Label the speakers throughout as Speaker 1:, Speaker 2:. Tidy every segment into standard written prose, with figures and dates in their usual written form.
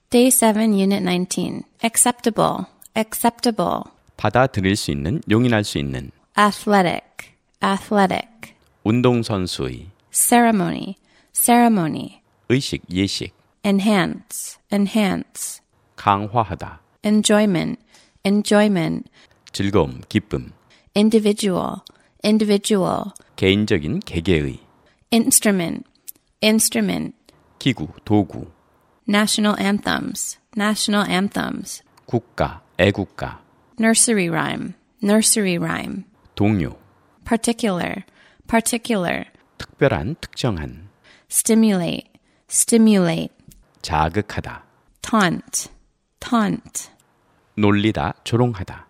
Speaker 1: Day 7, Unit 19. Acceptable, acceptable.
Speaker 2: 받아들일 수 있는, 용인할 수 있는.
Speaker 1: Athletic, athletic.
Speaker 2: 운동선수의.
Speaker 1: Ceremony, ceremony.
Speaker 2: 의식, 예식.
Speaker 1: Enhance, enhance.
Speaker 2: 강화하다.
Speaker 1: Enjoyment, enjoyment.
Speaker 2: 즐거움, 기쁨.
Speaker 1: Individual, individual.
Speaker 2: 개인적인, 개개의.
Speaker 1: Instrument, instrument.
Speaker 2: 기구, 도구.
Speaker 1: National anthems, national anthems.
Speaker 2: 국가, 애국가.
Speaker 1: Nursery rhyme, nursery rhyme.
Speaker 2: 동료.
Speaker 1: Particular, particular.
Speaker 2: 특별한, 특정한.
Speaker 1: Stimulate, stimulate.
Speaker 2: 자극하다.
Speaker 1: Taunt, taunt.
Speaker 2: 놀리다, 조롱하다.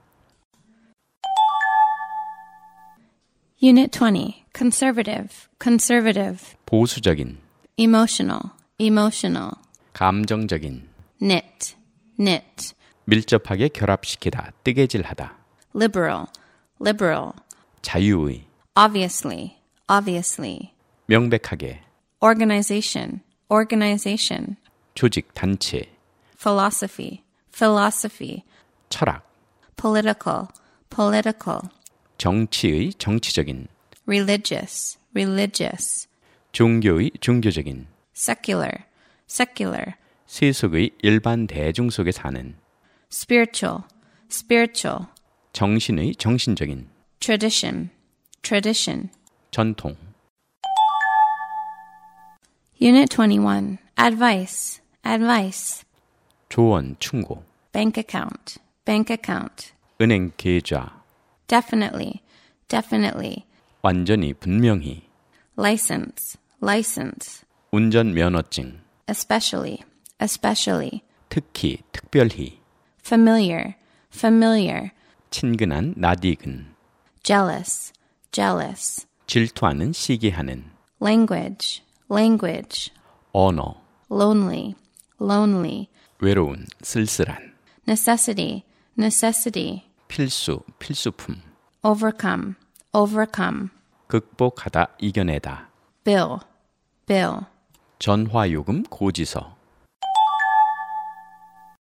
Speaker 1: Unit 20. Conservative, conservative.
Speaker 2: 보수적인.
Speaker 1: Emotional, emotional.
Speaker 2: 감정적인.
Speaker 1: Knit, knit.
Speaker 2: 밀접하게 결합시키다, 뜨개질하다.
Speaker 1: Liberal, liberal.
Speaker 2: 자유의.
Speaker 1: Obviously, obviously.
Speaker 2: 명백하게.
Speaker 1: Organization, organization.
Speaker 2: 조직, 단체.
Speaker 1: Philosophy, philosophy.
Speaker 2: 철학.
Speaker 1: Political, political.
Speaker 2: 정치의, 정치적인.
Speaker 1: Religious, religious.
Speaker 2: 종교의, 종교적인.
Speaker 1: Secular, secular.
Speaker 2: 세속의 일반 대중 속에 사는.
Speaker 1: Spiritual, spiritual.
Speaker 2: 정신의, 정신적인.
Speaker 1: Tradition, tradition.
Speaker 2: 전통.
Speaker 1: Unit 21. Advice, advice.
Speaker 2: 조언, 충고.
Speaker 1: Bank account, bank account.
Speaker 2: 은행 계좌.
Speaker 1: Definitely, definitely.
Speaker 2: 완전히, 분명히.
Speaker 1: License, license.
Speaker 2: 운전면허증.
Speaker 1: Especially, especially.
Speaker 2: 특히, 특별히.
Speaker 1: Familiar, familiar.
Speaker 2: 친근한, 낯익은.
Speaker 1: Jealous, jealous.
Speaker 2: 질투하는, 시기하는.
Speaker 1: Language, language.
Speaker 2: 언어.
Speaker 1: Lonely, lonely.
Speaker 2: 외로운, 쓸쓸한.
Speaker 1: Necessity, necessity.
Speaker 2: 필수, 필수품.
Speaker 1: Overcome, overcome.
Speaker 2: 극복하다, 이겨내다.
Speaker 1: Bill, bill.
Speaker 2: 전화요금 고지서.